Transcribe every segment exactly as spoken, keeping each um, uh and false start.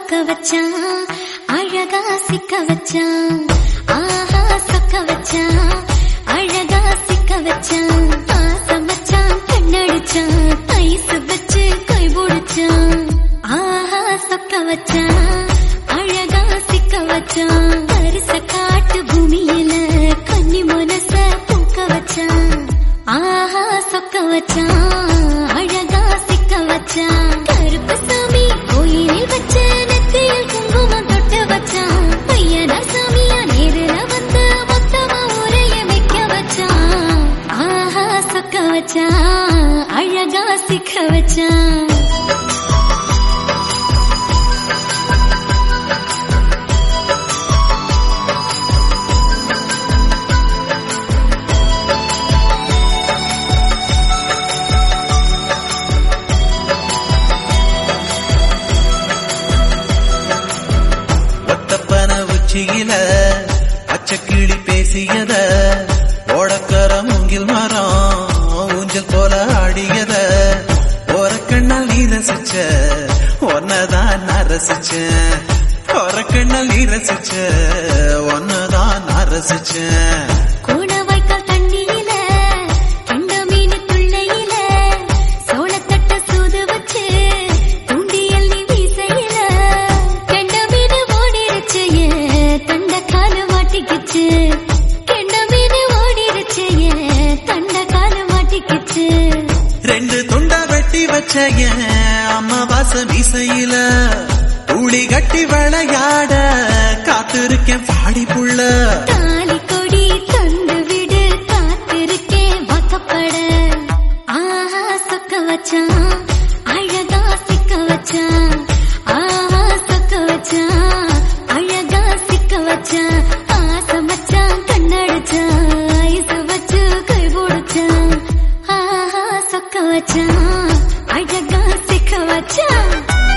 சொக்க வச்சான் அழகா சிக்க வச்சான் ஆஹா சொக்க வச்சான் அழகா சிக்க வச்சான் ஆசை மச்சான் கண்ணடிச்சான் ஐஸ் வச்சு கை பிடிச்சான் ஆஹா சொக்க வச்சான் அழகா சிக்க வச்சான் பரிச காட்டு பூமியில கன்னி மனச பூக்க வச்சான் ஆஹா சொக்க வச்சான் அழகா சிக்க வச்சான் கருப்பு சாமி கோயிலில் வச்ச நெத்தியில் குங்குமம் தொட்டு வச்சான் பையனா சாமியா நேரில வந்து மொத்தமா உரைய வைக்க வச்சான் ஆஹா சொக்க வச்சான் அழகா சிக்க வச்சான் பச்சக்கிளி பேசியத ஓடக்கர மூங்கில் மரம் ஊஞ்சல் போல ஆடியத ஒரு கண்ணால் நீ ரசிச்ச ஒன்னதான் நான் ரசிச்சேன் ஒரு கண்ணால் நீ ரசிச்ச ஒன்னதான் நான் ரசிச்சேன் ரெண்டு துண்டா வெட்டி வச்ச அம்மாவாச மீசையில ஊழி கட்டி விளையாட காத்திருக்கேன் பாடி புள்ள தாலி கொடி தந்து விடு காத்திருக்கேன் வாக்கப்பட ஆஹா சொக்க வச்சான் அழகா சிக்க வச்சான் ஆஹா சொக்க வச்சான் அழகா சிக்க வச்சான் ஆசை மச்சான் கண்ணடிச்சான் ஐஸ் வச்சு கை பிடிச்சான் ஆஹா சொக்க வச்சான் அழகா சிக்க வச்சான்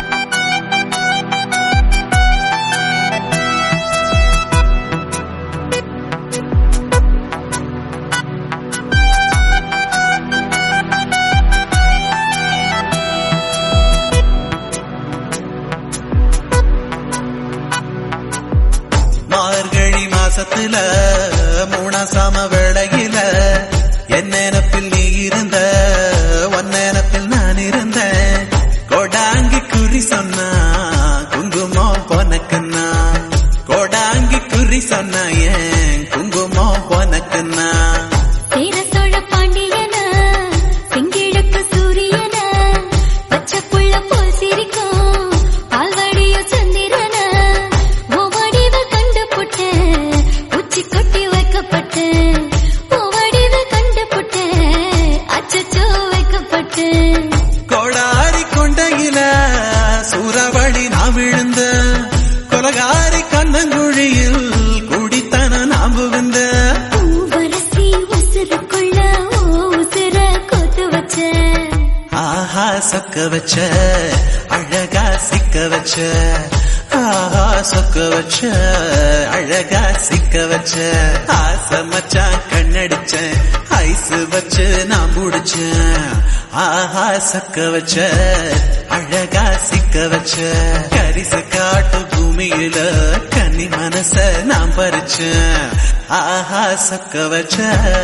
மார்கழி மாசத்துல மூணாசாம வேளையில என் நினப்பில் நீ இருந்த உன் நினப்பில் நான் இருந்தேன் கோடாங்கி குறி சொன்னா குங்குமம் பொனக்குன்னா கோடாங்கி குறி சொன்னா ஏன் குங்குமம் பொனக்குன்னா சேர சோழ பாண்டியன செங்கிழக்கு சூரியன பச்சை புள்ள போல் சிரிக்கும் பால்வடிய சந்திரன ஓவடிவ கண்டு புட்ட உச்சி கொட்டி வைக்கப்பட்ட ஓவடிவ கண்டு புட்ட அச்சச்சோ வைக்கப்பட்ட கோடாரி கொண்டையில சூறாவளி நான் விழுந்த கொலகாரி கண்ணங்குழியில் குடித்தன நாம் புகுந்த பூவரசி உசுருக்குள்ள ஓ உசுர கொத்து வச்ச ஆஹா சொக்க வச்ச அழகா சிக்க வச்ச ஆஹா சொக்க வச்ச அழகா சிக்க வச்ச ஆசை மச்சான் கண்ணடிச்ச ஐஸ் வச்சு நான் முடிச்சேன் ஆஹா சொக்க வச்ச அழகா சிக்க வச்ச கரிச காட்டு பூமியில கன்னி மனச நான் பறிச்சேன் ஆஹா சொக்க வச்ச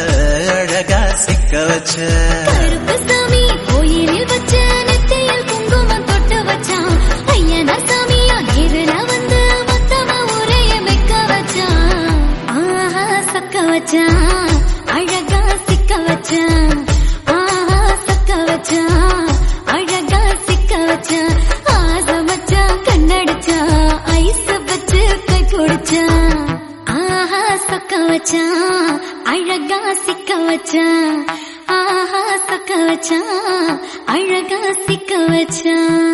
அழகா சிக்க வச்ச கருப்பு சாமி கோயிலில் வச்ச நெத்தியில் குங்குமம் தொட்டு வச்சான் ஐயனா சாமியா நேரில வந்து மொத்தமா உரைய வைக்க வச்சான் ஆஹா சொக்க வச்சான் அழகா சிக்க வச்சான் ஆஹா சொக்க வச்சான் அழகா சிக்க வச்சான் ஆசை மச்சான் கண்ணடிச்சான் ஐஸ் வச்சு கை பிடிச்சான் ஆஹா சொக்க வச்சான் அழகா சிக்க வச்சான் ஆஹா சொக்க வச்சான் அழகா சிக்க வச்சான்